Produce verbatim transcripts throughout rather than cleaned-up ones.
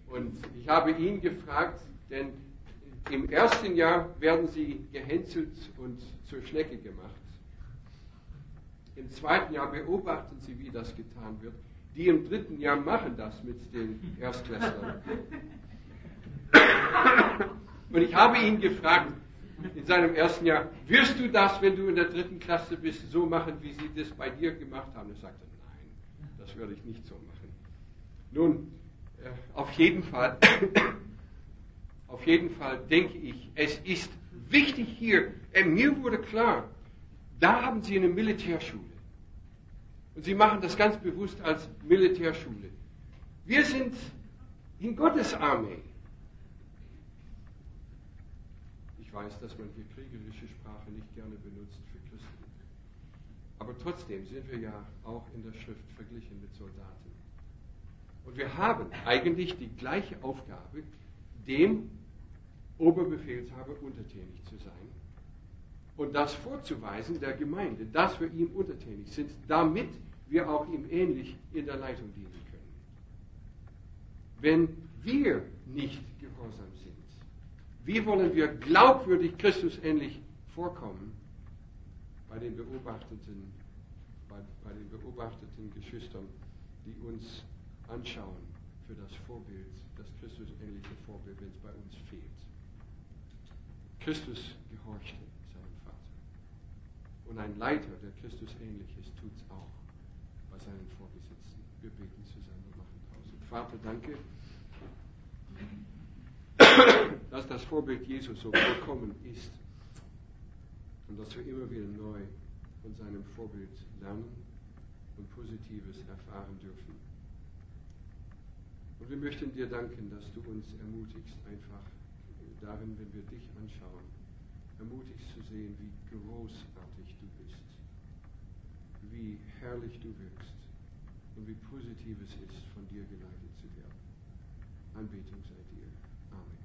Und ich habe ihn gefragt, denn im ersten Jahr werden sie gehänselt und zur Schnecke gemacht. Im zweiten Jahr beobachten sie, wie das getan wird. Die im dritten Jahr machen das mit den Erstklässlern. Und ich habe ihn gefragt, in seinem ersten Jahr, wirst du das, wenn du in der dritten Klasse bist, so machen, wie sie das bei dir gemacht haben? Er sagte, nein, das werde ich nicht so machen. Nun, äh, auf jeden Fall, auf jeden Fall denke ich, es ist wichtig hier, äh, mir wurde klar, da haben sie eine Militärschule. Und sie machen das ganz bewusst als Militärschule. Wir sind in Gottes Armee. Ich weiß, dass man hier kriegerische Sprache nicht gerne benutzt für Christen. Aber trotzdem sind wir ja auch in der Schrift verglichen mit Soldaten. Und wir haben eigentlich die gleiche Aufgabe, dem Oberbefehlshaber untertänig zu sein und das vorzuweisen der Gemeinde, dass wir ihm untertänig sind, damit wir auch ihm ähnlich in der Leitung dienen können. Wenn wir nicht gehorsam sind, wie wollen wir glaubwürdig Christus ähnlich vorkommen bei den beobachteten, bei, bei den beobachteten Geschwistern, die uns anschauen für das Vorbild, das Christus ähnliche Vorbild, wenn es bei uns fehlt. Christus gehorchte seinem Vater. Und ein Leiter, der Christus ähnlich ist, tut es auch bei seinen Vorgesetzten. Wir beten zusammen und machen Pause. Vater, danke, dass das Vorbild Jesus so vollkommen ist und dass wir immer wieder neu von seinem Vorbild lernen und Positives erfahren dürfen. Und wir möchten dir danken, dass du uns ermutigst, einfach darin, wenn wir dich anschauen, ermutigst zu sehen, wie großartig du bist, wie herrlich du wirkst und wie positiv es ist, von dir geleitet zu werden. Anbetung sei dir. Amen.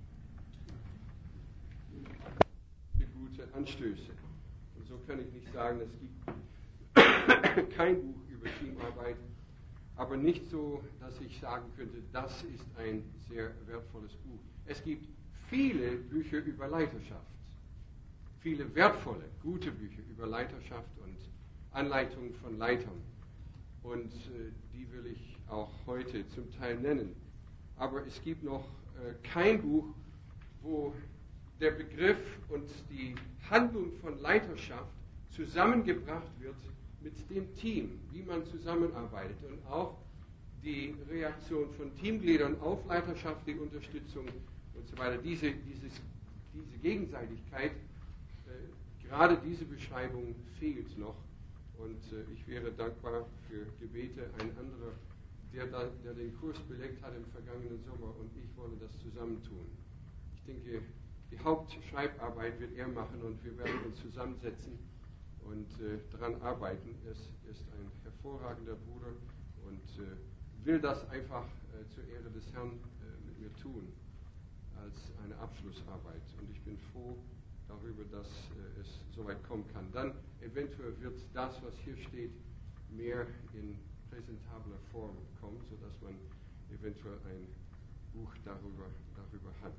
Gute Anstöße. Und so kann ich nicht sagen, es gibt kein Buch über Teamarbeit, aber nicht so, dass ich sagen könnte, das ist ein sehr wertvolles Buch. Es gibt viele Bücher über Leiterschaft, viele wertvolle, gute Bücher über Leiterschaft und Anleitung von Leitern. Und äh, die will ich auch heute zum Teil nennen. Aber es gibt noch äh, kein Buch, wo der Begriff und die Handlung von Leiterschaft zusammengebracht wird mit dem Team, wie man zusammenarbeitet und auch die Reaktion von Teamgliedern auf Leiterschaft, die Unterstützung und so weiter. Diese, dieses, diese Gegenseitigkeit, äh, gerade diese Beschreibung fehlt noch und äh, ich wäre dankbar für Gebete. Ein anderer, der, da, der den Kurs belegt hat im vergangenen Sommer und ich wollen das zusammentun. Ich denke, die Hauptschreibarbeit wird er machen und wir werden uns zusammensetzen und äh, daran arbeiten. Er ist, ist ein hervorragender Bruder und äh, will das einfach äh, zur Ehre des Herrn äh, mit mir tun als eine Abschlussarbeit. Und ich bin froh darüber, dass äh, es soweit kommen kann. Dann eventuell wird das, was hier steht, mehr in präsentabler Form kommen, sodass man eventuell ein Buch darüber, darüber hat.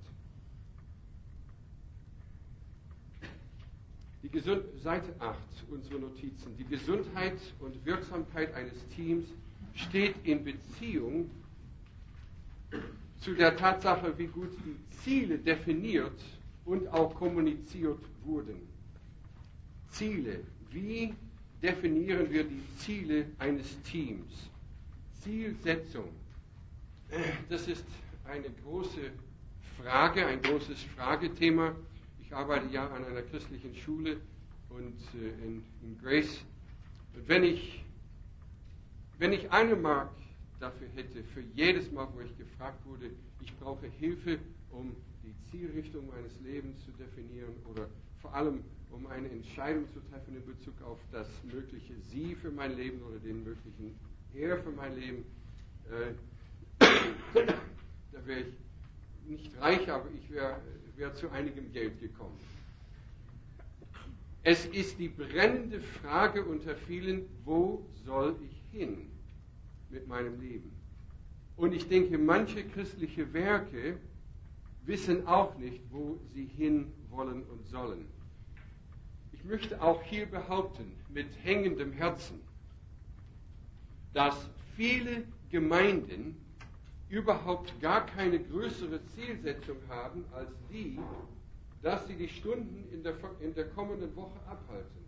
Die Gesund- Seite acht, unsere Notizen. Die Gesundheit und Wirksamkeit eines Teams steht in Beziehung zu der Tatsache, wie gut die Ziele definiert und auch kommuniziert wurden. Ziele. Wie definieren wir die Ziele eines Teams? Zielsetzung. Das ist eine große Frage, ein großes Fragethema. Ich arbeite ja an einer christlichen Schule und äh, in, in Grace. Und wenn ich, wenn ich eine Mark dafür hätte, für jedes Mal, wo ich gefragt wurde, ich brauche Hilfe, um die Zielrichtung meines Lebens zu definieren oder vor allem um eine Entscheidung zu treffen in Bezug auf das mögliche Sie für mein Leben oder den möglichen Er für mein Leben, äh, da wäre ich nicht reich, aber ich wäre wär zu einigem Geld gekommen. Es ist die brennende Frage unter vielen, wo soll ich hin mit meinem Leben? Und ich denke, manche christliche Werke wissen auch nicht, wo sie hin wollen und sollen. Ich möchte auch hier behaupten, mit hängendem Herzen, dass viele Gemeinden überhaupt gar keine größere Zielsetzung haben als die, dass sie die Stunden in der, in der kommenden Woche abhalten.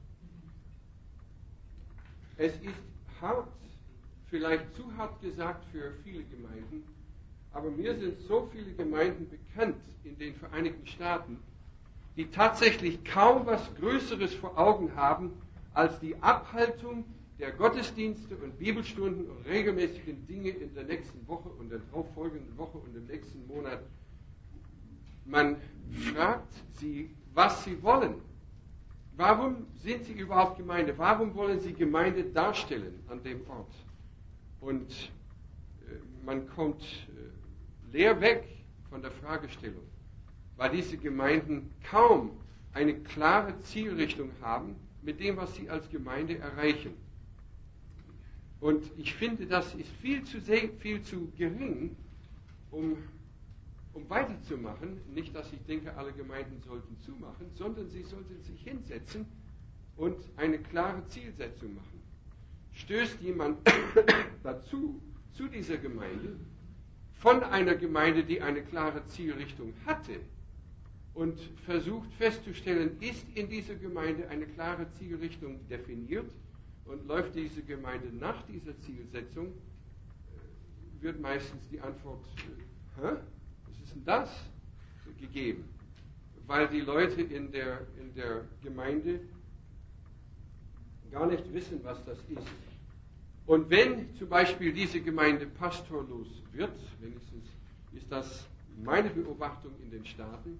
Es ist hart, vielleicht zu hart gesagt für viele Gemeinden, aber mir sind so viele Gemeinden bekannt in den Vereinigten Staaten, die tatsächlich kaum was Größeres vor Augen haben, als die Abhaltung der Gottesdienste und Bibelstunden und regelmäßigen Dinge in der nächsten Woche und der darauffolgenden Woche und im nächsten Monat. Man fragt sie, was sie wollen. Warum sind sie überhaupt Gemeinde? Warum wollen sie Gemeinde darstellen an dem Ort? Und äh, man kommt äh, leer weg von der Fragestellung, weil diese Gemeinden kaum eine klare Zielrichtung haben mit dem, was sie als Gemeinde erreichen. Und ich finde, das ist viel zu, sehr, viel zu gering, um, um weiterzumachen. Nicht, dass ich denke, alle Gemeinden sollten zumachen, sondern sie sollten sich hinsetzen und eine klare Zielsetzung machen. Stößt jemand dazu, zu dieser Gemeinde, von einer Gemeinde, die eine klare Zielrichtung hatte, und versucht festzustellen, ist in dieser Gemeinde eine klare Zielrichtung definiert und läuft diese Gemeinde nach dieser Zielsetzung, wird meistens die Antwort, hä? Was ist denn das? Gegeben. Weil die Leute in der, in der Gemeinde gar nicht wissen, was das ist. Und wenn zum Beispiel diese Gemeinde pastorlos wird, wenigstens ist das meine Beobachtung in den Staaten,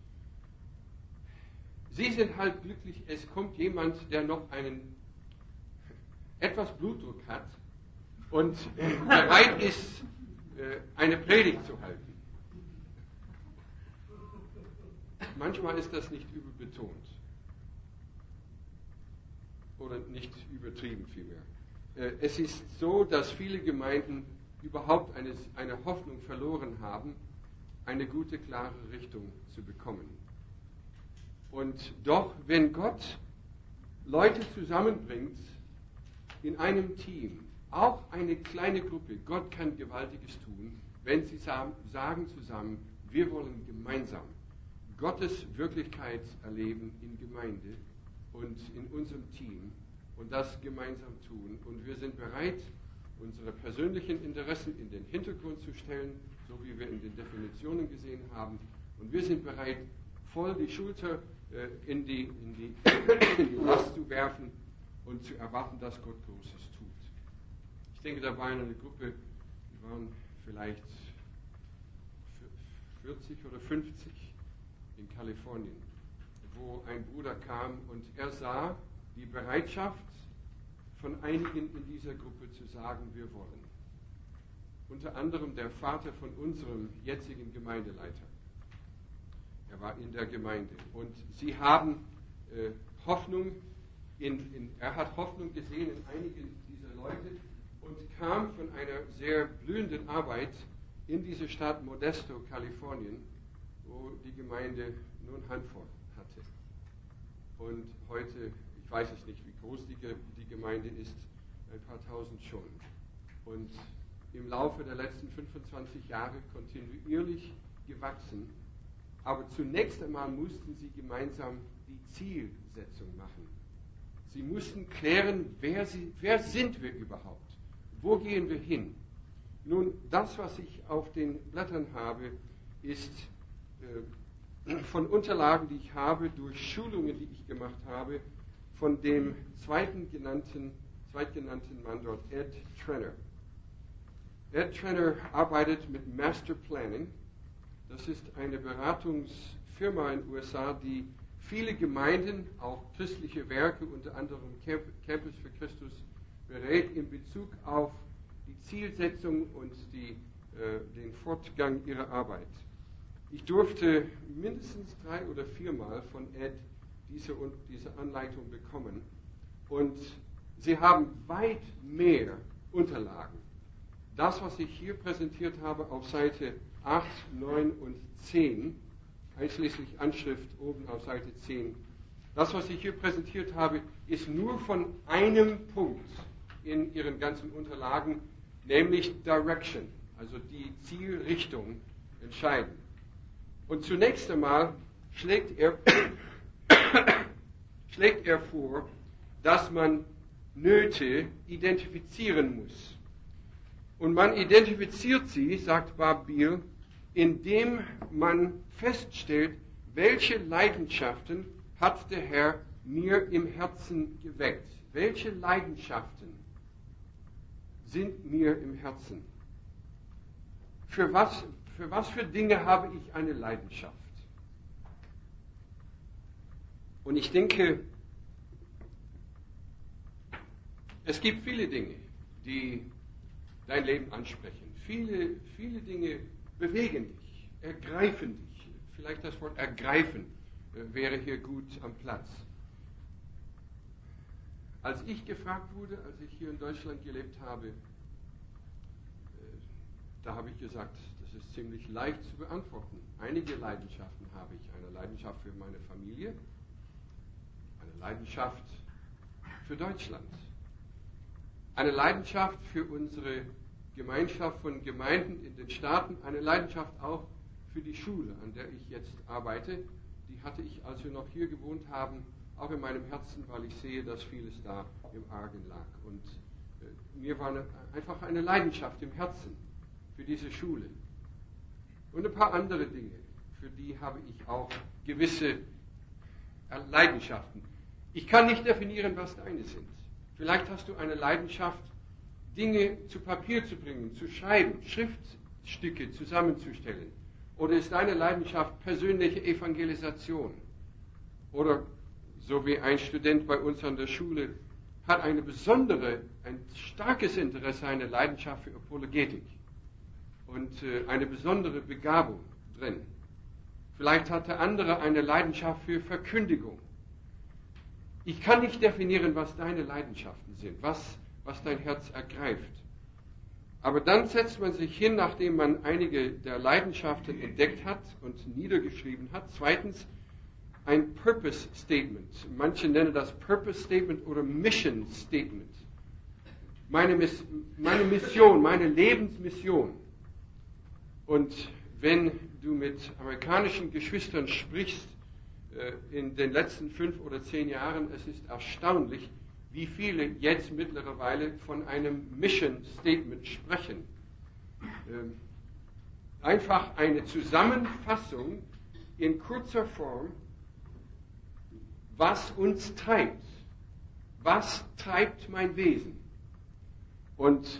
sie sind halt glücklich, es kommt jemand, der noch einen etwas Blutdruck hat und bereit ist, eine Predigt zu halten. Manchmal ist das nicht überbetont oder nicht übertrieben vielmehr. Es ist so, dass viele Gemeinden überhaupt eine, eine Hoffnung verloren haben, eine gute, klare Richtung zu bekommen. Und doch, wenn Gott Leute zusammenbringt in einem Team, auch eine kleine Gruppe, Gott kann Gewaltiges tun, wenn sie sagen zusammen, wir wollen gemeinsam Gottes Wirklichkeit erleben in Gemeinde und in unserem Team und das gemeinsam tun. Und wir sind bereit, unsere persönlichen Interessen in den Hintergrund zu stellen, so wie wir in den Definitionen gesehen haben. Und wir sind bereit, voll die Schulter äh, in, die, in, die, in die Last zu werfen und zu erwarten, dass Gott Großes tut. Ich denke, da war eine Gruppe, die waren vielleicht vierzig oder fünfzig in Kalifornien, wo ein Bruder kam und er sah die Bereitschaft von einigen in dieser Gruppe zu sagen, wir wollen. Unter anderem der Vater von unserem jetzigen Gemeindeleiter. Er war in der Gemeinde und sie haben äh, Hoffnung, in, in, er hat Hoffnung gesehen in einigen dieser Leute und kam von einer sehr blühenden Arbeit in diese Stadt Modesto, Kalifornien, wo die Gemeinde nur eine Handvoll hatte. Und heute, ich weiß es nicht, wie groß die, die Gemeinde ist, ein paar tausend schon. Und im Laufe der letzten fünfundzwanzig Jahre kontinuierlich gewachsen. Aber zunächst einmal mussten sie gemeinsam die Zielsetzung machen. Sie mussten klären, wer, sie, wer sind wir überhaupt? Wo gehen wir hin? Nun, das, was ich auf den Blättern habe, ist äh, von Unterlagen, die ich habe, durch Schulungen, die ich gemacht habe, von dem zweiten genannten, zweitgenannten Mann dort, Ed Trenner. Ed Trenner arbeitet mit Master Planning. Das ist eine Beratungsfirma in den U S A, die viele Gemeinden, auch christliche Werke, unter anderem Campus für Christus, berät in Bezug auf die Zielsetzung und die, äh, den Fortgang ihrer Arbeit. Ich durfte mindestens drei oder viermal von Ed diese, diese Anleitung bekommen und sie haben weit mehr Unterlagen das, was ich hier präsentiert habe auf Seite acht, neun und zehn, einschließlich Anschrift oben auf Seite zehn, das, was ich hier präsentiert habe, ist nur von einem Punkt in Ihren ganzen Unterlagen, nämlich Direction, also die Zielrichtung, entscheidend. Und zunächst einmal schlägt er, schlägt er vor, dass man Nöte identifizieren muss. Und man identifiziert sie, sagt Bob Beale, indem man feststellt, welche Leidenschaften hat der Herr mir im Herzen geweckt. Welche Leidenschaften sind mir im Herzen? Für was, für was für Dinge habe ich eine Leidenschaft? Und ich denke, es gibt viele Dinge, die dein Leben ansprechen. Viele, viele Dinge bewegen dich, ergreifen dich. Vielleicht das Wort ergreifen äh, wäre hier gut am Platz. Als ich gefragt wurde, als ich hier in Deutschland gelebt habe, äh, da habe ich gesagt, das ist ziemlich leicht zu beantworten. Einige Leidenschaften habe ich. Eine Leidenschaft für meine Familie, eine Leidenschaft für Deutschland, eine Leidenschaft für unsere Gemeinschaft von Gemeinden in den Staaten, eine Leidenschaft auch für die Schule, an der ich jetzt arbeite. Die hatte ich, als wir noch hier gewohnt haben, auch in meinem Herzen, weil ich sehe, dass vieles da im Argen lag. Und äh, mir war eine, einfach eine Leidenschaft im Herzen für diese Schule. Und ein paar andere Dinge, für die habe ich auch gewisse Leidenschaften. Ich kann nicht definieren, was deine sind. Vielleicht hast du eine Leidenschaft, Dinge zu Papier zu bringen, zu schreiben, Schriftstücke zusammenzustellen. Oder ist deine Leidenschaft persönliche Evangelisation? Oder so wie ein Student bei uns an der Schule hat eine besondere, ein starkes Interesse, eine Leidenschaft für Apologetik und äh, eine besondere Begabung drin. Vielleicht hat der andere eine Leidenschaft für Verkündigung. Ich kann nicht definieren, was deine Leidenschaften sind, was, was dein Herz ergreift. Aber dann setzt man sich hin, nachdem man einige der Leidenschaften entdeckt hat und niedergeschrieben hat. Zweitens, ein Purpose Statement. Manche nennen das Purpose Statement oder Mission Statement. Meine, Miss, meine Mission, meine Lebensmission. Und wenn du mit amerikanischen Geschwistern sprichst, in den letzten fünf oder zehn Jahren, es ist erstaunlich, wie viele jetzt mittlerweile von einem Mission Statement sprechen. Einfach eine Zusammenfassung in kurzer Form, was uns treibt. Was treibt mein Wesen? Und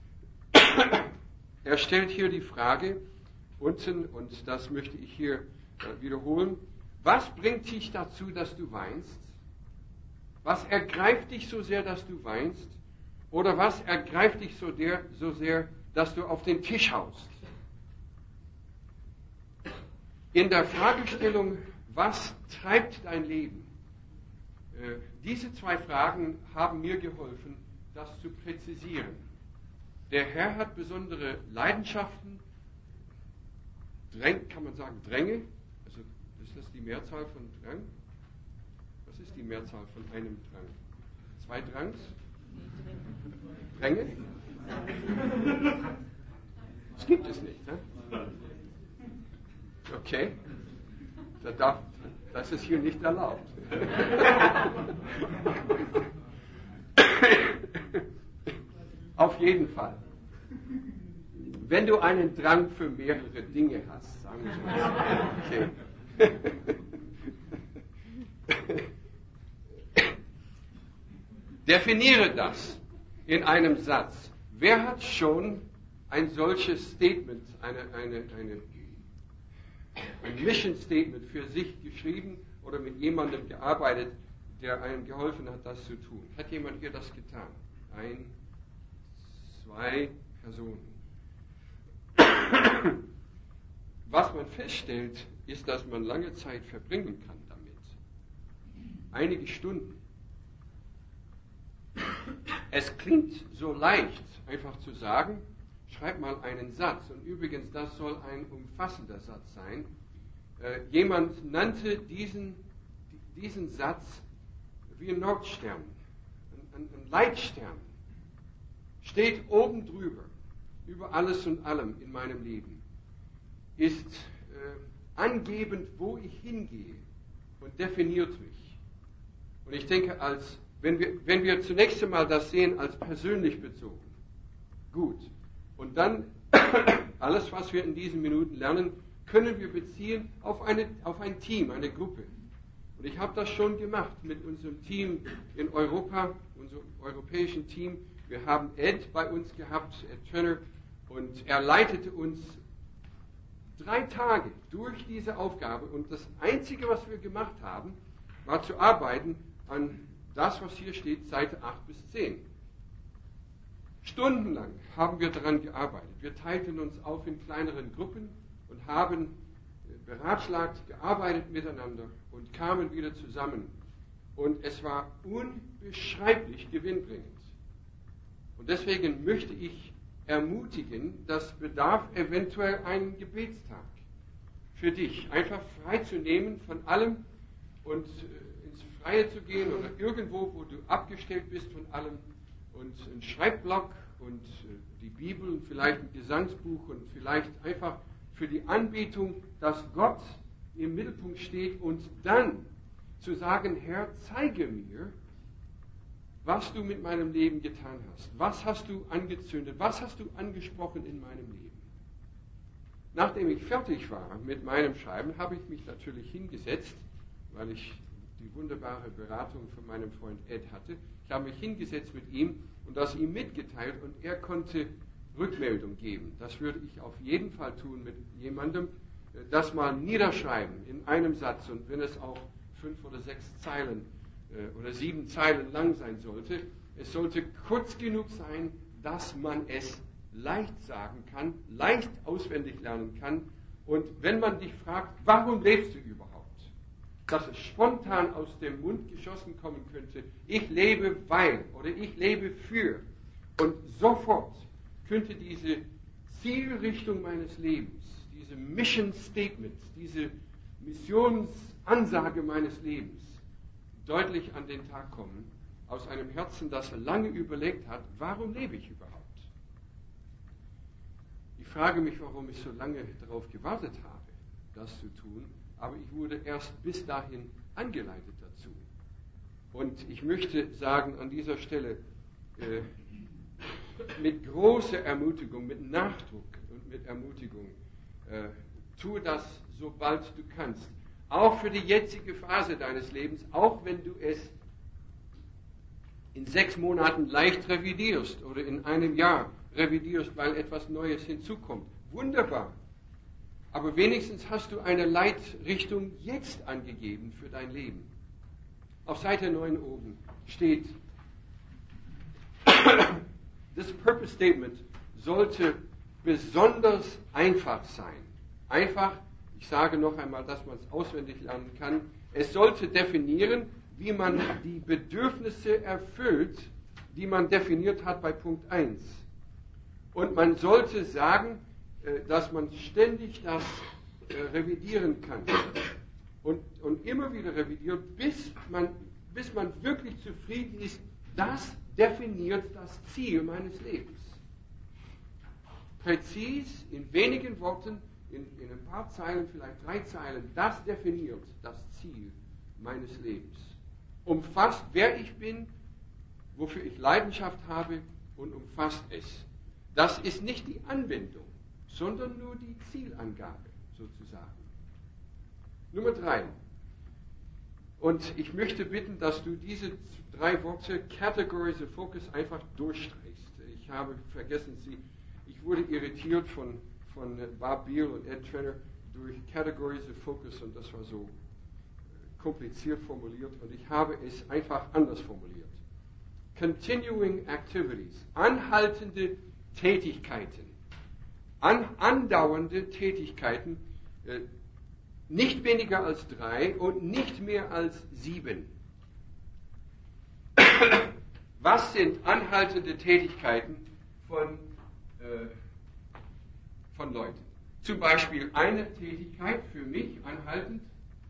er stellt hier die Frage unten, und das möchte ich hier wiederholen, was bringt dich dazu, dass du weinst? Was ergreift dich so sehr, dass du weinst? Oder was ergreift dich so, der, so sehr, dass du auf den Tisch haust? In der Fragestellung, was treibt dein Leben? Äh, diese zwei Fragen haben mir geholfen, das zu präzisieren. Der Herr hat besondere Leidenschaften, Dräng, kann man sagen Dränge? Also ist das die Mehrzahl von Drang? Was ist die Mehrzahl von einem Drang? Zwei Drangs? Dränge? Das gibt es nicht, ne? Okay. Das, darf, das ist hier nicht erlaubt. Auf jeden Fall. Wenn du einen Drang für mehrere Dinge hast, sagen wir so. Okay. Definiere das in einem Satz. Wer hat schon ein solches Statement, eine, eine, eine, ein Mission Statement für sich geschrieben oder mit jemandem gearbeitet, der einem geholfen hat, das zu tun? Hat jemand hier das getan? Ein, zwei Personen. Was man feststellt, ist, dass man lange Zeit verbringen kann damit. Einige Stunden. Es klingt so leicht, einfach zu sagen, schreib mal einen Satz. Und übrigens, das soll ein umfassender Satz sein. Äh, jemand nannte diesen, diesen Satz wie ein Nordstern, ein, ein Leitstern. Steht oben drüber, über alles und allem in meinem Leben. Ist äh, angebend, wo ich hingehe und definiert mich. Und ich denke, als, wenn, wir, wenn wir zunächst einmal das sehen als persönlich bezogen, gut. Und dann alles, was wir in diesen Minuten lernen, können wir beziehen auf, eine, auf ein Team, eine Gruppe. Und ich habe das schon gemacht mit unserem Team in Europa, unserem europäischen Team. Wir haben Ed bei uns gehabt, Ed Turner, und er leitete uns drei Tage durch diese Aufgabe. Und das Einzige, was wir gemacht haben, war zu arbeiten an das, was hier steht, Seite acht bis zehn. Stundenlang haben wir daran gearbeitet. Wir teilten uns auf in kleineren Gruppen und haben beratschlagt, gearbeitet miteinander und kamen wieder zusammen. Und es war unbeschreiblich gewinnbringend. Und deswegen möchte ich ermutigen, das bedarf eventuell einen Gebetstag für dich. Einfach frei zu nehmen von allem und ins Freie zu gehen oder irgendwo, wo du abgestellt bist von allem und einen Schreibblock und die Bibel und vielleicht ein Gesangsbuch und vielleicht einfach für die Anbetung, dass Gott im Mittelpunkt steht und dann zu sagen, Herr, zeige mir, was du mit meinem Leben getan hast. Was hast du angezündet? Was hast du angesprochen in meinem Leben? Nachdem ich fertig war mit meinem Schreiben, habe ich mich natürlich hingesetzt, weil ich die wunderbare Beratung von meinem Freund Ed hatte. Ich habe mich hingesetzt mit ihm und das ihm mitgeteilt und er konnte Rückmeldung geben. Das würde ich auf jeden Fall tun mit jemandem, das mal niederschreiben in einem Satz und wenn es auch fünf oder sechs Zeilen äh, oder sieben Zeilen lang sein sollte, es sollte kurz genug sein, dass man es leicht sagen kann, leicht auswendig lernen kann und wenn man dich fragt, warum lebst du überhaupt? Dass es spontan aus dem Mund geschossen kommen könnte, ich lebe weil oder ich lebe für und sofort könnte diese Zielrichtung meines Lebens, diese Mission Statement, diese Missionsansage meines Lebens deutlich an den Tag kommen, aus einem Herzen, das lange überlegt hat, warum lebe ich überhaupt? Ich frage mich, warum ich so lange darauf gewartet habe, das zu tun, aber ich wurde erst bis dahin angeleitet dazu. Und ich möchte sagen an dieser Stelle, äh, mit großer Ermutigung, mit Nachdruck und mit Ermutigung, äh, tue das, sobald du kannst. Auch für die jetzige Phase deines Lebens, auch wenn du es in sechs Monaten leicht revidierst oder in einem Jahr revidierst, weil etwas Neues hinzukommt. Wunderbar. Aber wenigstens hast du eine Leitrichtung jetzt angegeben für dein Leben. Auf Seite neun oben steht, das Purpose Statement sollte besonders einfach sein. Einfach, ich sage noch einmal, dass man es auswendig lernen kann. Es sollte definieren, wie man die Bedürfnisse erfüllt, die man definiert hat bei Punkt eins. Und man sollte sagen, dass man ständig das revidieren kann. Und, und immer wieder revidieren, bis man, bis man wirklich zufrieden ist, das definiert das Ziel meines Lebens. Präzis, in wenigen Worten, in, in ein paar Zeilen, vielleicht drei Zeilen, das definiert das Ziel meines Lebens. Umfasst, wer ich bin, wofür ich Leidenschaft habe und umfasst es. Das ist nicht die Anwendung, sondern nur die Zielangabe sozusagen. Nummer drei. Und ich möchte bitten, dass du diese drei Worte, Categories of Focus, einfach durchstreichst. Ich habe vergessen, sie, ich wurde irritiert von, von Bob Beal und Ed Trenner durch Categories of Focus und das war so kompliziert formuliert und ich habe es einfach anders formuliert. Continuing Activities, anhaltende Tätigkeiten, an, andauernde Tätigkeiten, äh, nicht weniger als drei und nicht mehr als sieben. Was sind anhaltende Tätigkeiten von äh, von Leuten. Zum Beispiel eine Tätigkeit für mich anhaltend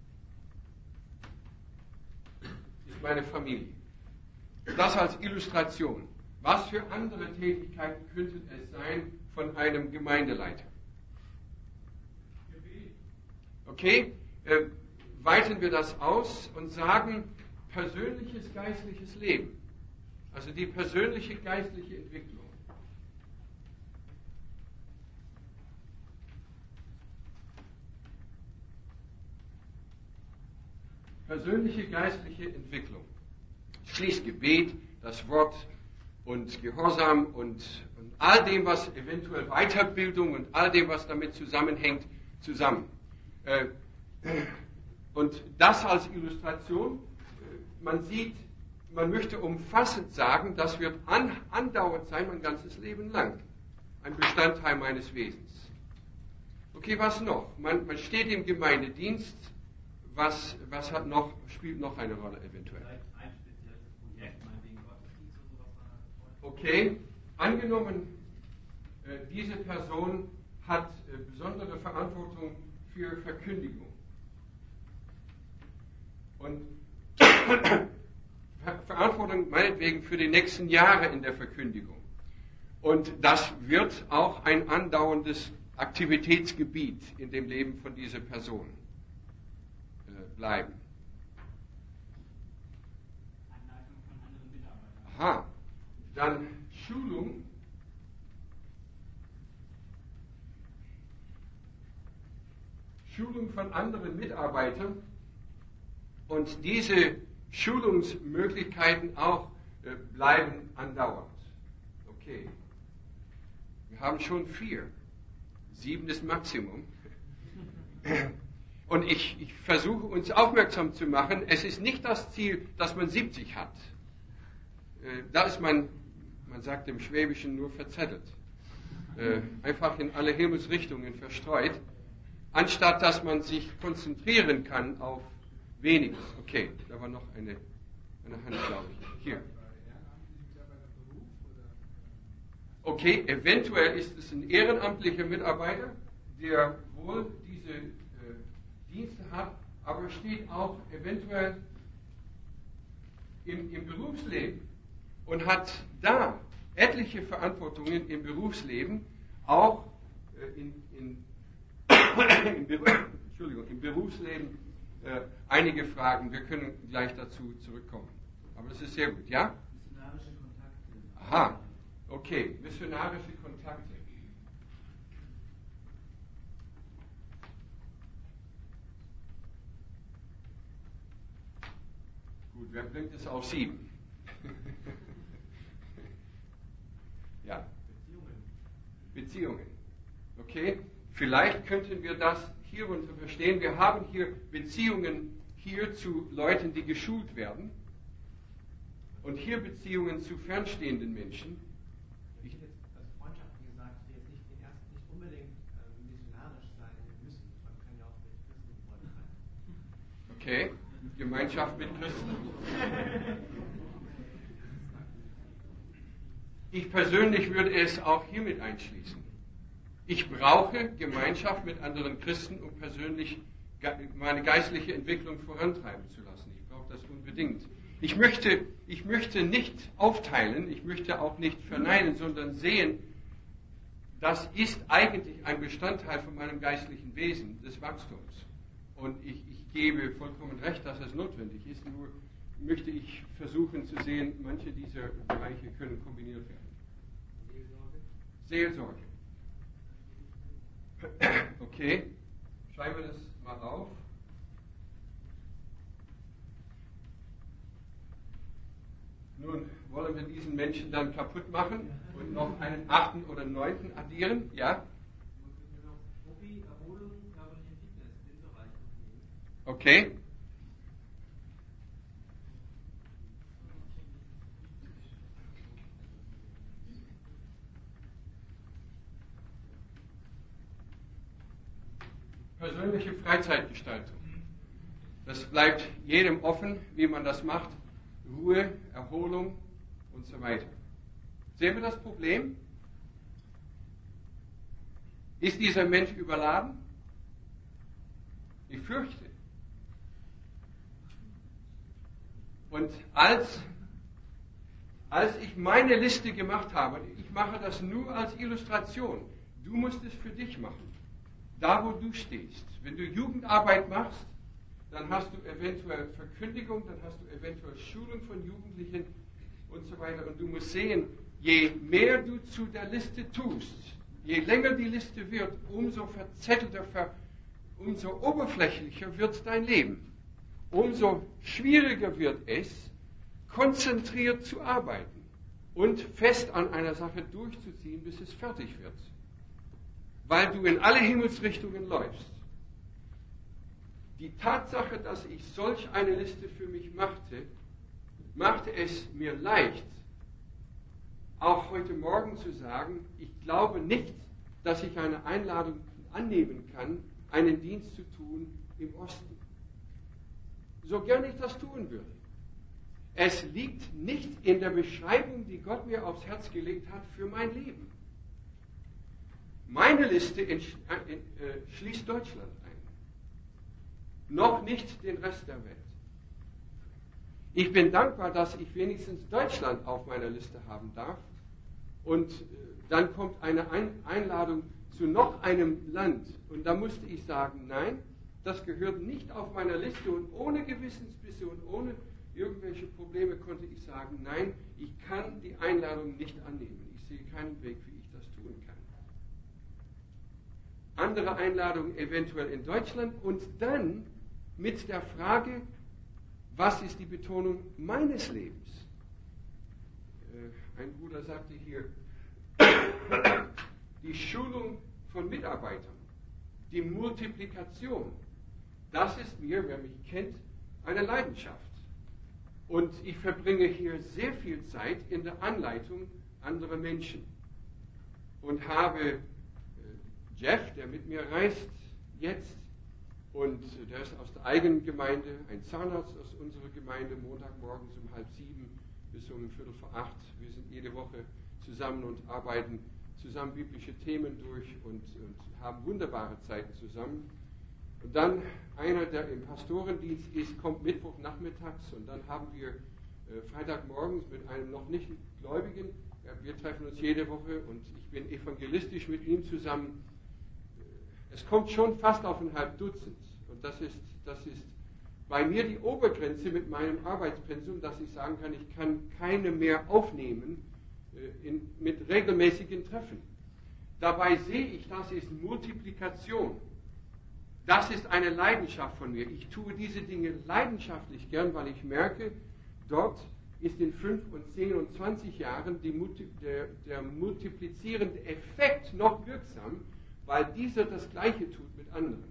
ist meine Familie. Das als Illustration. Was für andere Tätigkeiten könnten es sein von einem Gemeindeleiter? Okay, äh, weiten wir das aus und sagen persönliches geistliches Leben. Also die persönliche geistliche Entwicklung. Persönliche geistliche Entwicklung. Schließt Gebet, das Wort und Gehorsam und, und all dem, was eventuell Weiterbildung und all dem, was damit zusammenhängt, zusammen. Äh, und das als Illustration. Man sieht, man möchte umfassend sagen, das wird an, andauernd sein, mein ganzes Leben lang. Ein Bestandteil meines Wesens. Okay, was noch? Man, man steht im Gemeindedienst. Was, was hat noch, spielt noch eine Rolle eventuell? Ein spezielles Projekt, meinetwegen Gottesdienst oder sowas. Okay, angenommen, äh, diese Person hat äh, besondere Verantwortung für Verkündigung. Und Verantwortung meinetwegen für die nächsten Jahre in der Verkündigung. Und das wird auch ein andauerndes Aktivitätsgebiet in dem Leben von dieser Person bleiben. Anleitung von anderen Mitarbeitern. Aha. Dann Schulung. Schulung von anderen Mitarbeitern und diese Schulungsmöglichkeiten auch äh, bleiben andauernd. Okay. Wir haben schon vier. Sieben ist Maximum. Und ich, ich versuche uns aufmerksam zu machen, es ist nicht das Ziel, dass man siebzig hat. Äh, da ist man, man sagt im Schwäbischen, nur verzettelt. Äh, einfach in alle Himmelsrichtungen verstreut, anstatt dass man sich konzentrieren kann auf weniges. Okay, da war noch eine, eine Hand, glaube ich. Hier. Okay, eventuell ist es ein ehrenamtlicher Mitarbeiter, der wohl diese Dienste hat, aber steht auch eventuell im, im Berufsleben und hat da etliche Verantwortungen im Berufsleben, auch äh, in, in, im, Entschuldigung, im Berufsleben äh, einige Fragen. Wir können gleich dazu zurückkommen. Aber das ist sehr gut, ja? Missionarische Kontakte. Aha, okay, missionarische Kontakte. Gut, wer bringt es auf sieben? Ja. Beziehungen. Beziehungen. Okay? Vielleicht könnten wir das hierunter verstehen. Wir haben hier Beziehungen hier zu Leuten, die geschult werden. Und hier Beziehungen zu fernstehenden Menschen. Ich hätte jetzt als Freundschaften gesagt, die jetzt nicht, den ersten, nicht unbedingt äh, missionarisch sein müssen. Man kann ja auch mit Christen Freunde sein. Okay? Gemeinschaft mit Christen. Ich persönlich würde es auch hiermit einschließen. Ich brauche Gemeinschaft mit anderen Christen, um persönlich meine geistliche Entwicklung vorantreiben zu lassen. Ich brauche das unbedingt. Ich möchte, ich möchte nicht aufteilen, ich möchte auch nicht verneinen, sondern sehen, das ist eigentlich ein Bestandteil von meinem geistlichen Wesen, des Wachstums. Und ich, ich gebe vollkommen recht, dass es notwendig ist, nur möchte ich versuchen zu sehen, manche dieser Bereiche können kombiniert werden. Seelsorge. Seelsorge. Okay, schreiben wir das mal auf. Nun wollen wir diesen Menschen dann kaputt machen und noch einen achten oder neunten addieren, ja? Hobby, Erholung, körperliche Fitness, den Bereich. Okay. Persönliche Freizeitgestaltung. Das bleibt jedem offen, wie man das macht. Ruhe, Erholung und so weiter. Sehen wir das Problem? Ist dieser Mensch überladen? Ich fürchte. Und als, als ich meine Liste gemacht habe, ich mache das nur als Illustration, du musst es für dich machen, da wo du stehst. Wenn du Jugendarbeit machst, dann hast du eventuell Verkündigung, dann hast du eventuell Schulung von Jugendlichen und so weiter. Und du musst sehen, je mehr du zu der Liste tust, je länger die Liste wird, umso verzettelter, umso oberflächlicher wird dein Leben. Umso schwieriger wird es, konzentriert zu arbeiten und fest an einer Sache durchzuziehen, bis es fertig wird. Weil du in alle Himmelsrichtungen läufst. Die Tatsache, dass ich solch eine Liste für mich machte, machte es mir leicht, auch heute Morgen zu sagen, ich glaube nicht, dass ich eine Einladung annehmen kann, einen Dienst zu tun im Osten. So gern ich das tun würde. Es liegt nicht in der Beschreibung, die Gott mir aufs Herz gelegt hat für mein Leben. Meine Liste in, in, äh, schließt Deutschland ein. Noch nicht den Rest der Welt. Ich bin dankbar, dass ich wenigstens Deutschland auf meiner Liste haben darf. Und äh, dann kommt eine ein Einladung zu noch einem Land. Und da musste ich sagen, nein, das gehört nicht auf meiner Liste. Und ohne Gewissensbisse und ohne irgendwelche Probleme konnte ich sagen, nein, ich kann die Einladung nicht annehmen. Ich sehe keinen Weg, wie ich das tun kann. Andere Einladungen eventuell in Deutschland und dann mit der Frage, was ist die Betonung meines Lebens? Ein Bruder sagte hier, die Schulung von Mitarbeitern, die Multiplikation, das ist mir, wer mich kennt, eine Leidenschaft. Und ich verbringe hier sehr viel Zeit in der Anleitung anderer Menschen und habe Jeff, der mit mir reist jetzt, und der ist aus der eigenen Gemeinde, ein Zahnarzt aus unserer Gemeinde, Montagmorgens um halb sieben bis um Viertel vor acht. Wir sind jede Woche zusammen und arbeiten zusammen biblische Themen durch und, und haben wunderbare Zeiten zusammen. Und dann einer, der im Pastorendienst ist, kommt Mittwochnachmittags und dann haben wir äh, Freitagmorgens mit einem noch nicht Gläubigen, ja, wir treffen uns jede Woche und ich bin evangelistisch mit ihm zusammen. Es kommt schon fast auf ein halb Dutzend. Und das ist, das ist bei mir die Obergrenze mit meinem Arbeitspensum, dass ich sagen kann, ich kann keine mehr aufnehmen äh, in, mit regelmäßigen Treffen. Dabei sehe ich, das ist Multiplikation. Das ist eine Leidenschaft von mir. Ich tue diese Dinge leidenschaftlich gern, weil ich merke, dort ist in fünf und zehn und zwanzig Jahren die Multi, der, der multiplizierende Effekt noch wirksam, weil dieser das Gleiche tut mit anderen.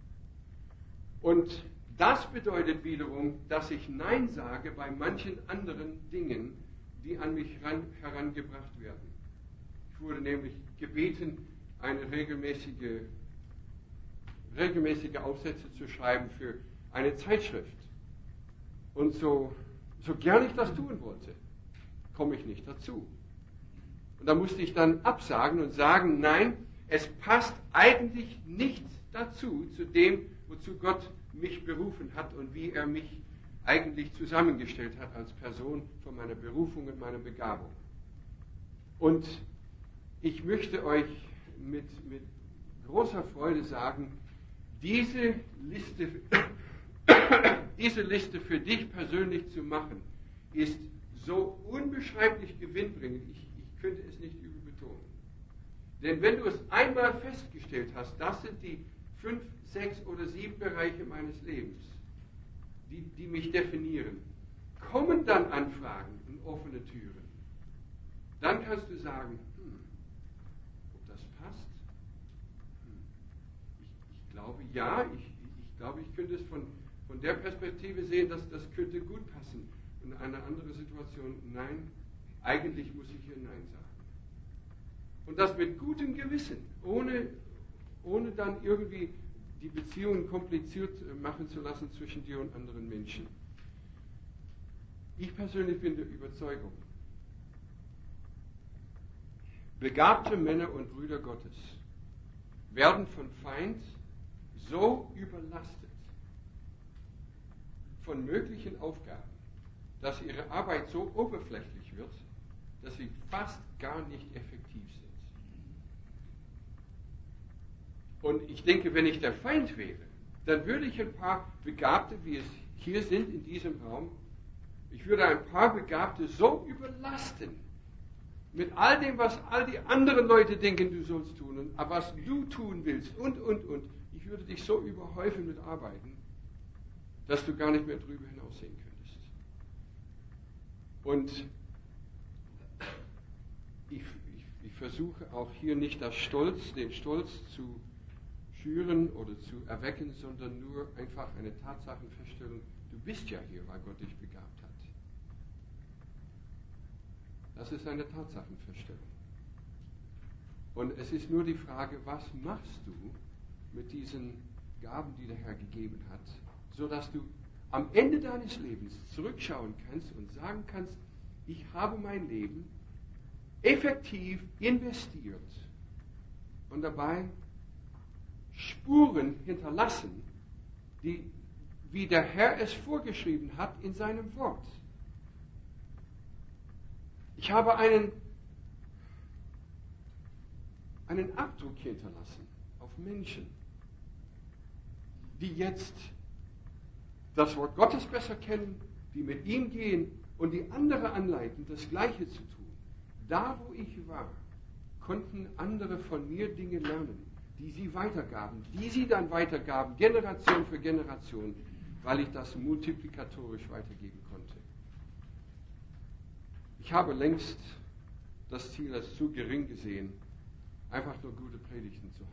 Und das bedeutet wiederum, dass ich Nein sage bei manchen anderen Dingen, die an mich ran, herangebracht werden. Ich wurde nämlich gebeten, eine regelmäßige, regelmäßige Aufsätze zu schreiben für eine Zeitschrift. Und so, so gern ich das tun wollte, komme ich nicht dazu. Und da musste ich dann absagen und sagen, nein, es passt eigentlich nicht dazu, zu dem, wozu Gott mich berufen hat und wie er mich eigentlich zusammengestellt hat als Person von meiner Berufung und meiner Begabung. Und ich möchte euch mit, mit großer Freude sagen, diese Liste, diese Liste für dich persönlich zu machen, ist so unbeschreiblich gewinnbringend, ich, ich könnte es nicht übel betonen. Denn wenn du es einmal festgestellt hast, das sind die fünf, sechs oder sieben Bereiche meines Lebens, die, die mich definieren, kommen dann Anfragen und offene Türen. Dann kannst du sagen, hm, ob das passt? Hm. Ich, ich glaube, ja, ich, ich glaube, ich könnte es von, von der Perspektive sehen, dass das könnte gut passen. Und eine andere Situation, nein, eigentlich muss ich hier Nein sagen. Und das mit gutem Gewissen, ohne, ohne dann irgendwie die Beziehungen kompliziert machen zu lassen zwischen dir und anderen Menschen. Ich persönlich bin der Überzeugung, begabte Männer und Brüder Gottes werden von Feind so überlastet von möglichen Aufgaben, dass ihre Arbeit so oberflächlich wird, dass sie fast gar nicht effektiv sind. Und ich denke, wenn ich der Feind wäre, dann würde ich ein paar Begabte, wie es hier sind in diesem Raum, ich würde ein paar Begabte so überlasten mit all dem, was all die anderen Leute denken, du sollst tun und was du tun willst und, und, und. Ich würde dich so überhäufen mit Arbeiten, dass du gar nicht mehr drüber hinaussehen könntest. Und ich, ich, ich versuche auch hier nicht das Stolz, den Stolz zu schüren oder zu erwecken, sondern nur einfach eine Tatsachenfeststellung. Du bist ja hier, weil Gott dich begabt hat. Das ist eine Tatsachenfeststellung. Und es ist nur die Frage, was machst du mit diesen Gaben, die der Herr gegeben hat, sodass du am Ende deines Lebens zurückschauen kannst und sagen kannst, ich habe mein Leben effektiv investiert und dabei Spuren hinterlassen, die, wie der Herr es vorgeschrieben hat in seinem Wort. Ich habe einen, einen Abdruck hinterlassen auf Menschen, die jetzt das Wort Gottes besser kennen, die mit ihm gehen und die andere anleiten, das Gleiche zu tun. Da, wo ich war, konnten andere von mir Dinge lernen, die sie weitergaben, die sie dann weitergaben, Generation für Generation, weil ich das multiplikatorisch weitergeben konnte. Ich habe längst das Ziel als zu gering gesehen, einfach nur gute Predigten zu halten.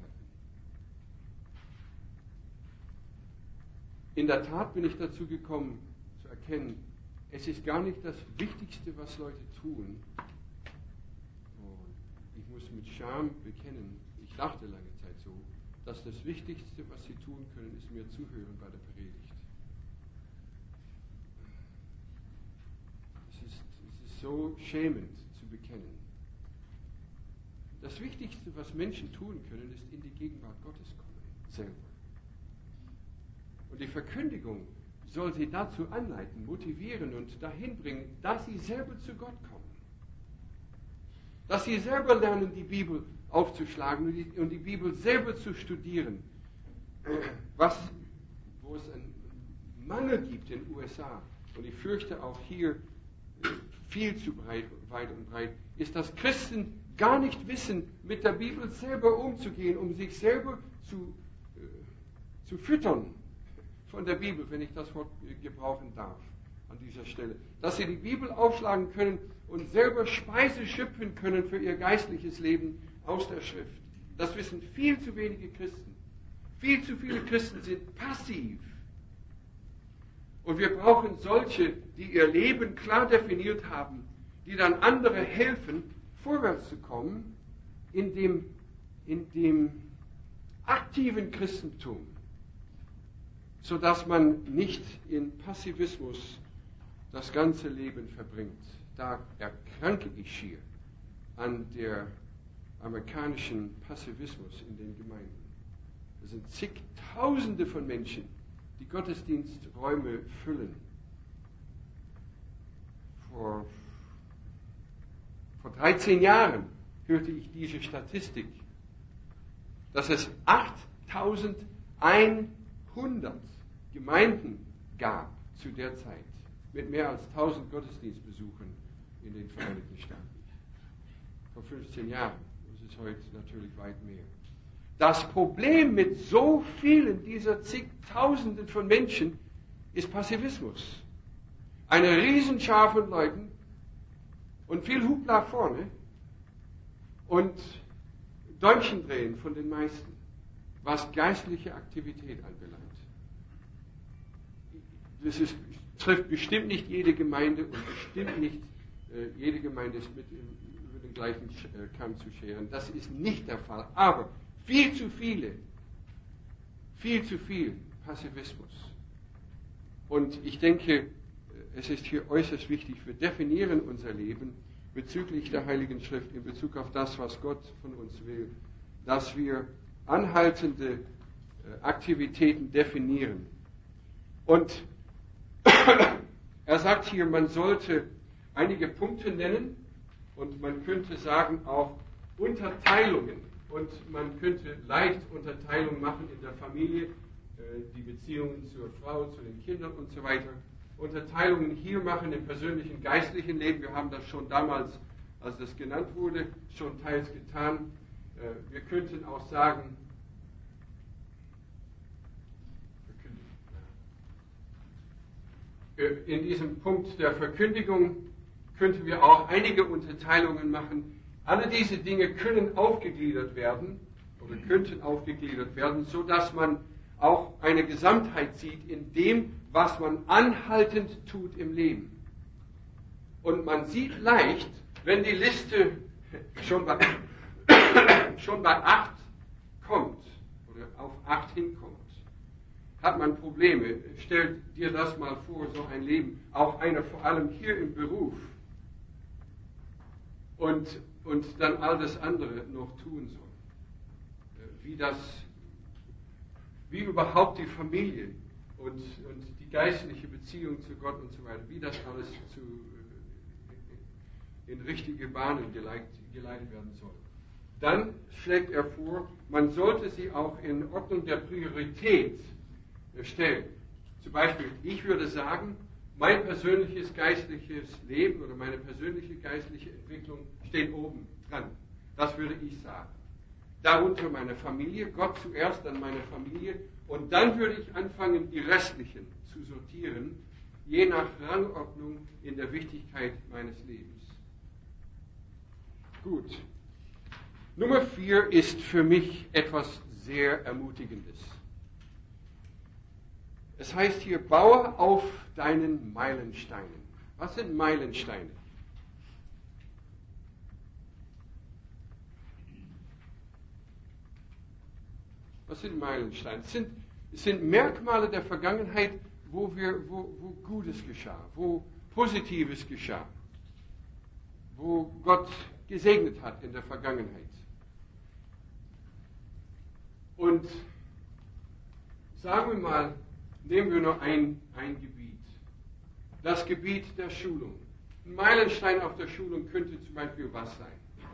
In der Tat bin ich dazu gekommen, zu erkennen, es ist gar nicht das Wichtigste, was Leute tun. Und ich muss mit Scham bekennen, ich dachte lange Zeit so, dass das Wichtigste, was sie tun können, ist mir zuhören bei der Predigt. Es ist, es ist so schämend zu bekennen. Das Wichtigste, was Menschen tun können, ist in die Gegenwart Gottes kommen, selber. Und die Verkündigung soll sie dazu anleiten, motivieren und dahin bringen, dass sie selber zu Gott kommen. Dass sie selber lernen, die Bibel aufzuschlagen und die, und die Bibel selber zu studieren. Was, wo es einen Mangel gibt in den U S A, und ich fürchte auch hier viel zu breit, weit und breit, ist, dass Christen gar nicht wissen, mit der Bibel selber umzugehen, um sich selber zu, äh, zu füttern von der Bibel, wenn ich das Wort gebrauchen darf an dieser Stelle. Dass sie die Bibel aufschlagen können und selber Speise schöpfen können für ihr geistliches Leben aus der Schrift. Das wissen viel zu wenige Christen. Viel zu viele Christen sind passiv. Und wir brauchen solche, die ihr Leben klar definiert haben, die dann andere helfen, vorwärts zu kommen in dem, in dem aktiven Christentum, sodass man nicht in Passivismus das ganze Leben verbringt. Da erkranke ich schier an der amerikanischen Passivismus in den Gemeinden. Es sind zigtausende von Menschen, die Gottesdiensträume füllen. Vor, vor dreizehn Jahren hörte ich diese Statistik, dass es achttausendeinhundert Gemeinden gab zu der Zeit, mit mehr als tausend Gottesdienstbesuchern in den Vereinigten Staaten. Vor fünfzehn Jahren, das ist heute natürlich weit mehr. Das Problem mit so vielen dieser zigtausenden von Menschen ist Passivismus. Eine Riesenschar von Leuten und viel Hupla vorne und Däumchen drehen von den meisten, was geistliche Aktivität anbelangt. Das ist, trifft bestimmt nicht jede Gemeinde und bestimmt nicht äh, jede Gemeinde ist mit im, über den gleichen äh, Kamm zu scheren. Das ist nicht der Fall. Aber viel zu viele, viel zu viel Passivismus. Und ich denke, es ist hier äußerst wichtig, wir definieren unser Leben bezüglich der Heiligen Schrift, in Bezug auf das, was Gott von uns will, dass wir anhaltende äh, Aktivitäten definieren. Und er sagt hier, man sollte einige Punkte nennen und man könnte sagen auch Unterteilungen. Und man könnte leicht Unterteilungen machen in der Familie, die Beziehungen zur Frau, zu den Kindern und so weiter. Unterteilungen hier machen im persönlichen, geistlichen Leben. Wir haben das schon damals, als das genannt wurde, schon teils getan. Wir könnten auch sagen, in diesem Punkt der Verkündigung könnten wir auch einige Unterteilungen machen. Alle diese Dinge können aufgegliedert werden oder könnten aufgegliedert werden, so dass man auch eine Gesamtheit sieht in dem, was man anhaltend tut im Leben. Und man sieht leicht, wenn die Liste schon bei, schon bei acht kommt oder auf acht hinkommt, hat man Probleme. Stell dir das mal vor, so ein Leben, auch einer vor allem hier im Beruf. Und, und dann all das andere noch tun soll. Wie das, wie überhaupt die Familie und, und die geistliche Beziehung zu Gott und so weiter, wie das alles zu, in richtige Bahnen geleitet, geleitet werden soll. Dann schlägt er vor, man sollte sie auch in Ordnung der Priorität stellen. Zum Beispiel, ich würde sagen, mein persönliches geistliches Leben oder meine persönliche geistliche Entwicklung steht oben dran. Das würde ich sagen. Darunter meine Familie, Gott zuerst, dann meine Familie. Und dann würde ich anfangen, die restlichen zu sortieren, je nach Rangordnung in der Wichtigkeit meines Lebens. Gut. Nummer vier ist für mich etwas sehr Ermutigendes. Es heißt hier, baue auf deinen Meilensteinen. Was sind Meilensteine? Was sind Meilensteine? Es sind, es sind Merkmale der Vergangenheit, wo, wir, wo, wo Gutes geschah, wo Positives geschah, wo Gott gesegnet hat in der Vergangenheit. Und sagen wir mal, nehmen wir nur ein, ein Gebiet. Das Gebiet der Schulung. Ein Meilenstein auf der Schulung könnte zum Beispiel was sein?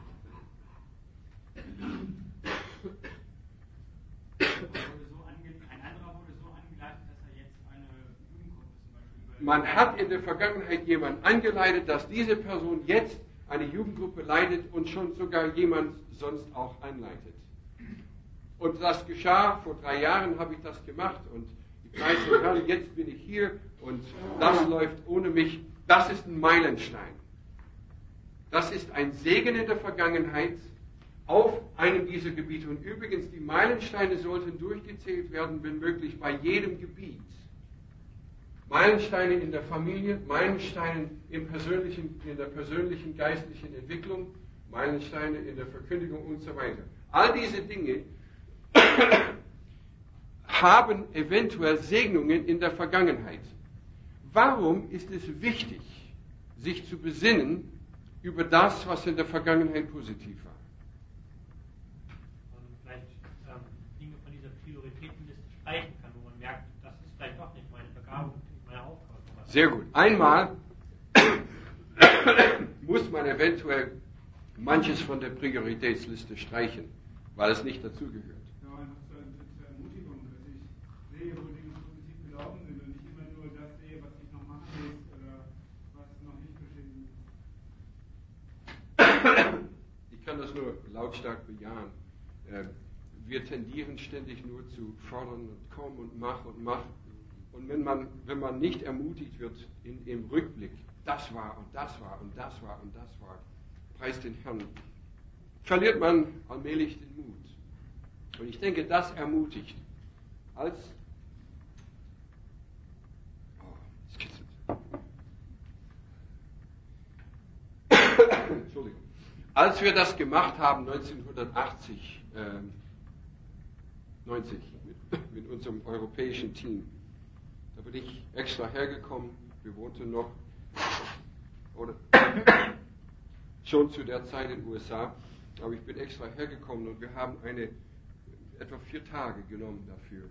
Ein anderer wurde so angeleitet, dass er jetzt eine Jugendgruppe zum Beispiel. Man hat in der Vergangenheit jemanden angeleitet, dass diese Person jetzt eine Jugendgruppe leitet und schon sogar jemand sonst auch anleitet. Und das geschah, vor drei Jahren habe ich das gemacht und ich weiß, gerade jetzt bin ich hier und das läuft ohne mich. Das ist ein Meilenstein. Das ist ein Segen in der Vergangenheit auf einem dieser Gebiete. Und übrigens, die Meilensteine sollten durchgezählt werden, wenn möglich, bei jedem Gebiet. Meilensteine in der Familie, Meilensteine im persönlichen, in der persönlichen geistlichen Entwicklung, Meilensteine in der Verkündigung und so weiter. All diese Dinge haben eventuell Segnungen in der Vergangenheit. Warum ist es wichtig, sich zu besinnen über das, was in der Vergangenheit positiv war? Und vielleicht ähm, Dinge von dieser Prioritätenliste streichen kann, wo man merkt, das ist vielleicht doch nicht meine Begabung, meine Aufgabe. Sehr gut. Einmal muss man eventuell manches von der Prioritätsliste streichen, weil es nicht dazugehört. Ja, einfach zur, zur Ermutigung, dass ich sehe, wo Dinge positiv gelaufen sind und nicht immer nur das sehe, was ich noch machen muss oder was noch nicht geschehen ist. Ich kann das nur lautstark bejahen. Wir tendieren ständig nur zu fordern und komm und mach und mach. Und wenn man, wenn man nicht ermutigt wird in, im Rückblick, das war und das war und das war und das war, preis den Herrn, verliert man allmählich den Mut. Und ich denke, das ermutigt. Als, oh, jetzt geht's nicht. Entschuldigung. Als wir das gemacht haben, neunzehnhundertachtzig, äh, neunzig, mit, mit unserem europäischen Team, da bin ich extra hergekommen, wir wohnten noch, oder schon zu der Zeit in den U S A, aber ich bin extra hergekommen und wir haben eine etwa vier Tage genommen dafür.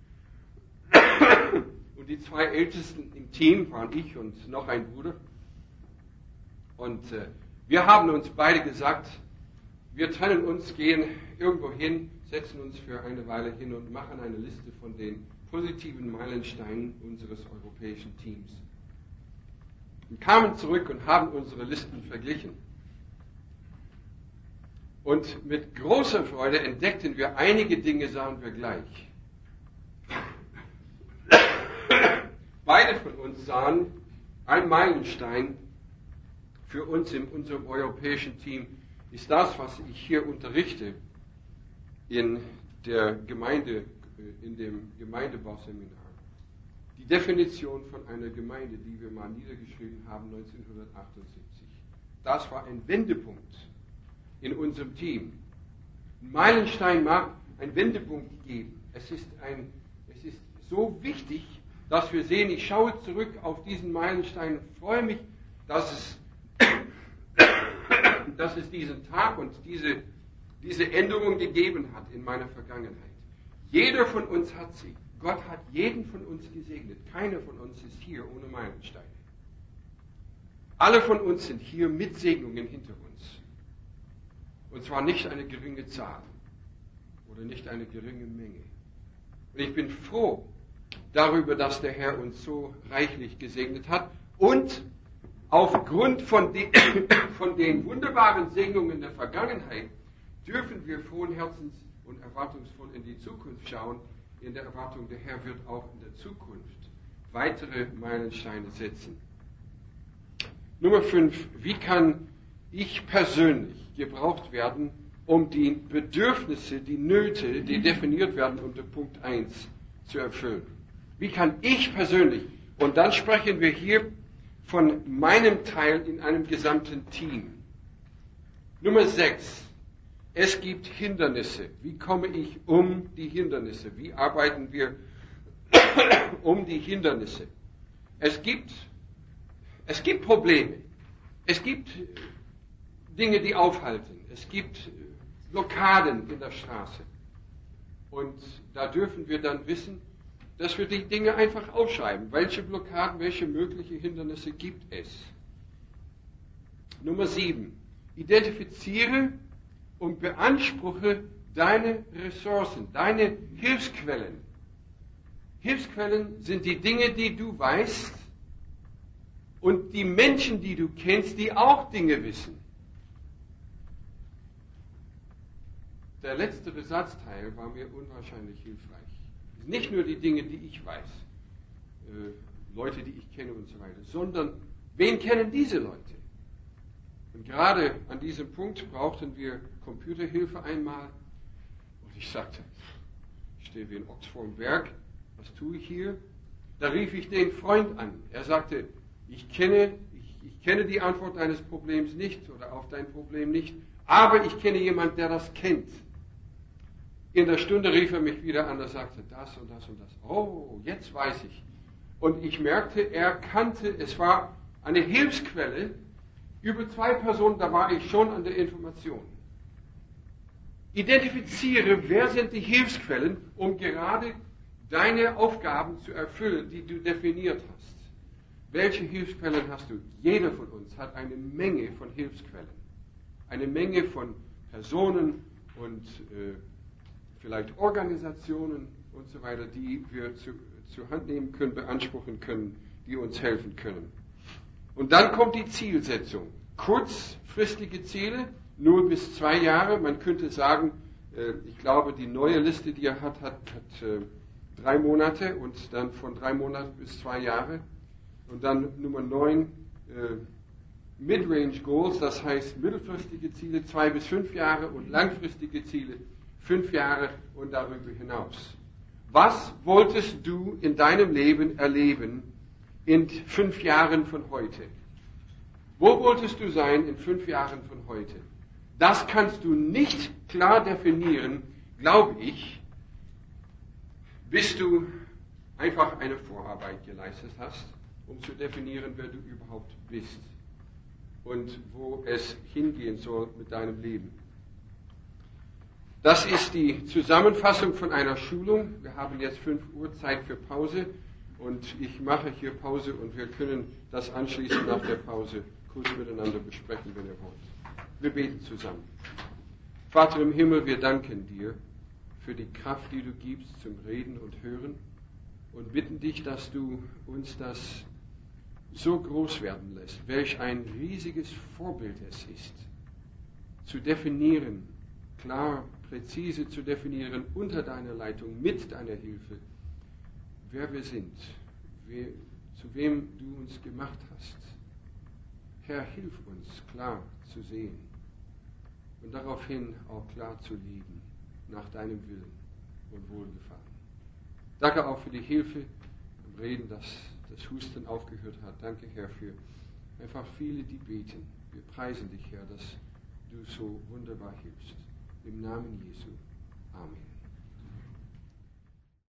Und die zwei Ältesten im Team waren ich und noch ein Bruder. Und äh, wir haben uns beide gesagt, wir trennen uns, gehen irgendwo hin, setzen uns für eine Weile hin und machen eine Liste von den positiven Meilensteinen unseres europäischen Teams. Wir kamen zurück und haben unsere Listen verglichen. Und mit großer Freude entdeckten wir, einige Dinge sahen wir gleich. Beide von uns sahen ein Meilenstein für uns in unserem europäischen Team ist das, was ich hier unterrichte in der Gemeinde, in dem Gemeindebauseminar. Die Definition von einer Gemeinde, die wir mal niedergeschrieben haben neunzehnhundertachtundsiebzig. Das war ein Wendepunkt in unserem Team. Ein Meilenstein mag einen Wendepunkt geben. Es ist, ein, es ist so wichtig, dass wir sehen, ich schaue zurück auf diesen Meilenstein und freue mich, dass es, dass es diesen Tag und diese, diese Änderung gegeben hat in meiner Vergangenheit. Jeder von uns hat sie. Gott hat jeden von uns gesegnet. Keiner von uns ist hier ohne Meilensteine. Alle von uns sind hier mit Segnungen hinter uns. Und zwar nicht eine geringe Zahl oder nicht eine geringe Menge. Und ich bin froh darüber, dass der Herr uns so reichlich gesegnet hat. Und aufgrund von, die, von den wunderbaren Segnungen der Vergangenheit dürfen wir frohen Herzens und erwartungsvoll in die Zukunft schauen, in der Erwartung, der Herr wird auch in der Zukunft weitere Meilensteine setzen. Nummer fünf. Wie kann ich persönlich gebraucht werden, um die Bedürfnisse, die Nöte, die definiert werden unter Punkt eins, zu erfüllen? Wie kann ich persönlich, und dann sprechen wir hier von meinem Teil in einem gesamten Team. Nummer sechs. Es gibt Hindernisse. Wie komme ich um die Hindernisse? Wie arbeiten wir um die Hindernisse? Es gibt, es gibt Probleme. Es gibt Dinge, die aufhalten. Es gibt Blockaden in der Straße. Und da dürfen wir dann wissen, dass wir die Dinge einfach aufschreiben. Welche Blockaden, welche mögliche Hindernisse gibt es? Nummer sieben. Identifiziere und beanspruche deine Ressourcen, deine Hilfsquellen. Hilfsquellen sind die Dinge, die du weißt und die Menschen, die du kennst, die auch Dinge wissen. Der letztere Satzteil war mir unwahrscheinlich hilfreich. Nicht nur die Dinge, die ich weiß, äh, Leute, die ich kenne und so weiter, sondern wen kennen diese Leute? Und gerade an diesem Punkt brauchten wir Computerhilfe einmal. Und ich sagte, ich stehe wie ein Ochs vorm Berg, was tue ich hier? Da rief ich den Freund an. Er sagte, ich kenne, ich, ich kenne die Antwort deines Problems nicht oder auf dein Problem nicht, aber ich kenne jemanden, der das kennt. In der Stunde rief er mich wieder an, er sagte das und das und das. Oh, jetzt weiß ich. Und ich merkte, er kannte, es war eine Hilfsquelle. Über zwei Personen, da war ich schon an der Information. Identifiziere, wer sind die Hilfsquellen, um gerade deine Aufgaben zu erfüllen, die du definiert hast. Welche Hilfsquellen hast du? Jeder von uns hat eine Menge von Hilfsquellen. Eine Menge von Personen und äh, vielleicht Organisationen und so weiter, die wir zu, zur Hand nehmen können, beanspruchen können, die uns helfen können. Und dann kommt die Zielsetzung. Kurzfristige Ziele, nur bis zwei Jahre. Man könnte sagen, äh, ich glaube, die neue Liste, die er hat, hat, hat äh, drei Monate und dann von drei Monaten bis zwei Jahre. Und dann Nummer neun, äh, Mid-Range Goals, das heißt mittelfristige Ziele, zwei bis fünf Jahre und langfristige Ziele, fünf Jahre und darüber hinaus. Was wolltest du in deinem Leben erleben in fünf Jahren von heute? Wo wolltest du sein in fünf Jahren von heute? Das kannst du nicht klar definieren, glaube ich, bis du einfach eine Vorarbeit geleistet hast, um zu definieren, wer du überhaupt bist und wo es hingehen soll mit deinem Leben. Das ist die Zusammenfassung von einer Schulung. Wir haben jetzt fünf Uhr Zeit für Pause und ich mache hier Pause und wir können das anschließend nach der Pause kurz miteinander besprechen, wenn ihr wollt. Wir beten zusammen. Vater im Himmel, wir danken dir für die Kraft, die du gibst zum Reden und Hören und bitten dich, dass du uns das so groß werden lässt, welch ein riesiges Vorbild es ist, zu definieren, klar, präzise zu definieren, unter deiner Leitung, mit deiner Hilfe, wer wir sind, wer, zu wem du uns gemacht hast. Herr, hilf uns klar zu sehen und daraufhin auch klar zu leben, nach deinem Willen und Wohlgefallen. Danke auch für die Hilfe im Reden, dass das Husten aufgehört hat. Danke, Herr, für einfach viele, die beten. Wir preisen dich, Herr, dass du so wunderbar hilfst. Im Namen Jesu. Amen.